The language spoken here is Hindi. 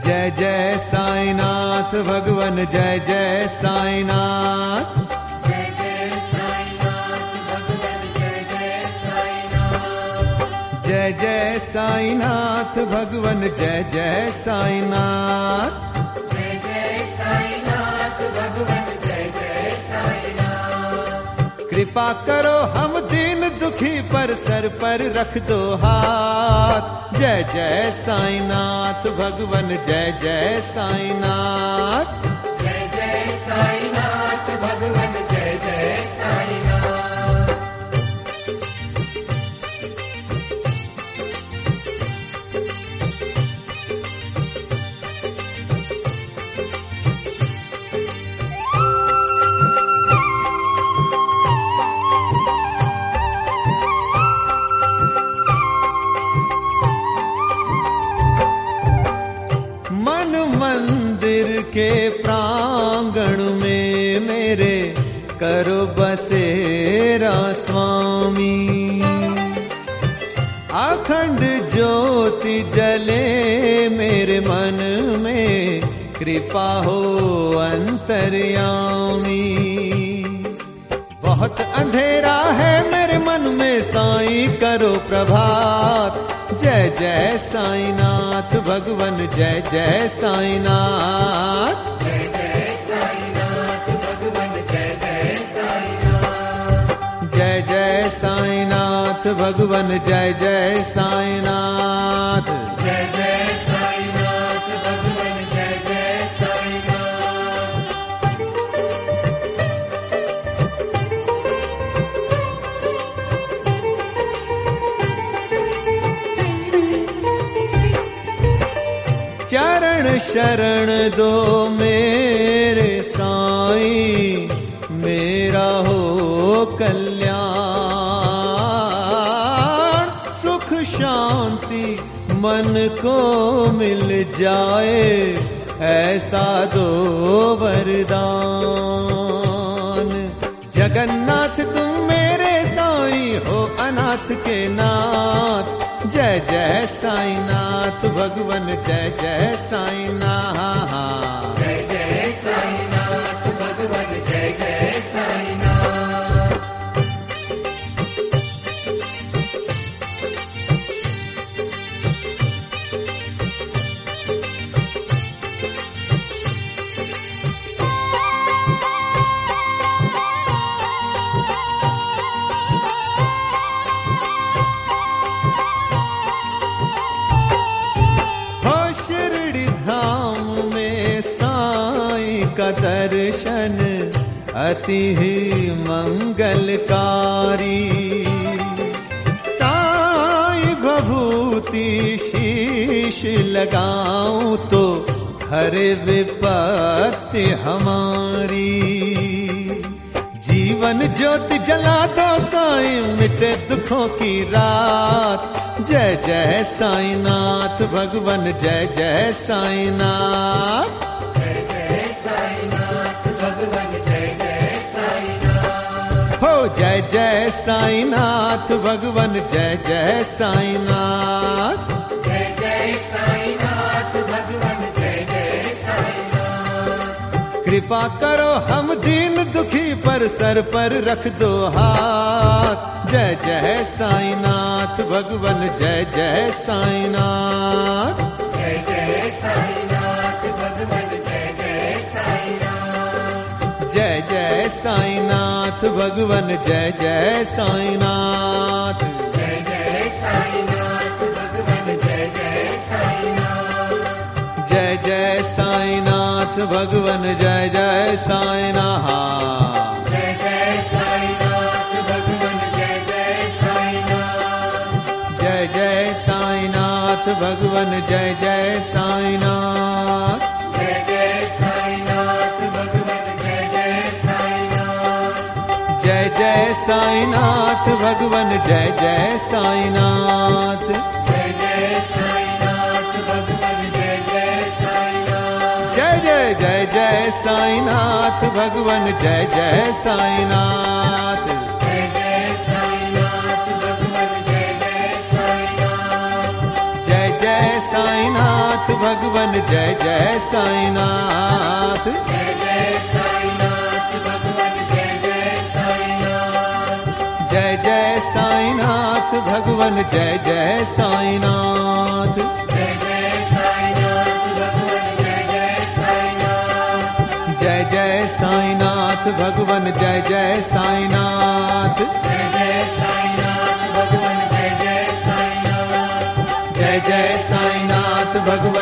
जय जय साईनाथ भगवन जय जय साईनाथ। जय जय साईनाथ भगवन जय जय साईनाथ। जय जय साईनाथ भगवन जय जय साईनाथ। जय जय साईनाथ भगवन जय जय साईनाथ। कृपा करो हम दीन दुखी पर सर पर रख दो हाथ। जय जय साईनाथ भगवन जय जय साईनाथ। जय जय साईनाथ भगवन जय जय साईनाथ। मंदिर के प्रांगण में मेरे करो बसेरा स्वामी। अखंड ज्योति जले मेरे मन में कृपा हो अंतर्यामी। बहुत अंधेरा है मेरे मन में साईं करो प्रभात। जय जय साईनाथ भगवन जय जय साईनाथ। जय जय साईनाथ भगवन जय जय साईनाथ। जय जय साईनाथ भगवन जय जय साईनाथ। जय जय साईनाथ भगवन जय जय साईनाथ। चरण शरण दो मेरे साईं मेरा हो कल्याण। सुख शांति मन को मिल जाए ऐसा दो वरदान। जगन्नाथ तुम मेरे साईं हो अनाथ के नाथ। जय जय साईनाथ भगवन जय जय साईनाथ। जय जय साईनाथ भगवन जय जय साईनाथ। का दर्शन अति ही मंगलकारी। साईं भभूति शीश लगाऊं तो हरे विपत्ति हमारी। जीवन ज्योति जला दो साईं मिटे दुखों की रात। जय जय साईनाथ भगवन जय जय साईनाथ। भगवन जय जय साईनाथ। हो जय जय साईनाथ भगवन जय जय साईनाथ। जय जय साईनाथ भगवन जय जय साईनाथ। कृपा करो हम दीन दुखी पर सर पर रख दो हाथ। जय जय साईनाथ भगवन जय जय साईनाथ। जय जय साईनाथ भगवन जय जय साईनाथ। जय जय साईनाथ भगवन जय जय साईनाथ। जय जय साईनाथ भगवन जय जय साईनाथ। जय जय साईनाथ भगवन जय जय साईनाथ। जय जय साईनाथ भगवन जय जय साईनाथ। जय जय साईनाथ भगवन जय जय साईनाथ। जय जय साईनाथ भगवन जय जय साईनाथ। जय जय साईनाथ भगवन जय जय साईनाथ। जय जय साईनाथ भगवन जय जय साईनाथ। जय जय जय जय साईनाथ भगवन जय जय साईनाथ। जय जय साईनाथ भगवन जय जय साईनाथ। जय जय साईनाथ भगवन जय जय साईनाथ। जय जय साईनाथ भगवन जय जय साईनाथ। जय जय साईनाथ भगवन जय जय साईनाथ। जय जय साईनाथ भगवन जय जय साईनाथ। जय जय साईनाथ भगवन जय जय साईनाथ। जय जय साईनाथ भगवन जय जय साईनाथ। जय जय साईनाथ भगवन